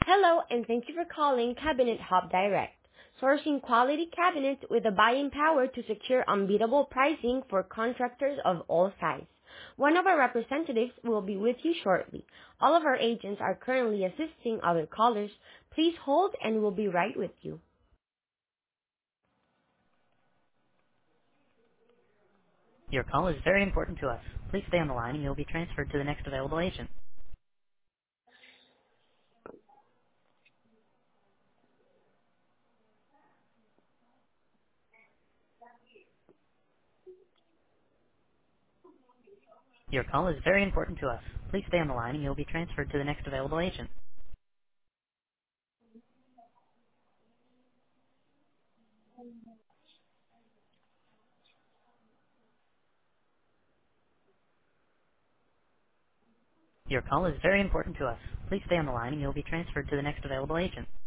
Hello, and thank you for calling Cabinet Hub Direct, sourcing quality cabinets with the buying power to secure unbeatable pricing for contractors of all sizes. One of our representatives will be with you shortly. All of our agents are currently assisting other callers. Please hold and we'll be right with you. Your call is very important to us. Please stay on the line and you'll be transferred to the next available agent. Your call is very important to us. Please stay on the line and you'll be transferred to the next available agent. Your call is very important to us. Please stay on the line and you'll be transferred to the next available agent.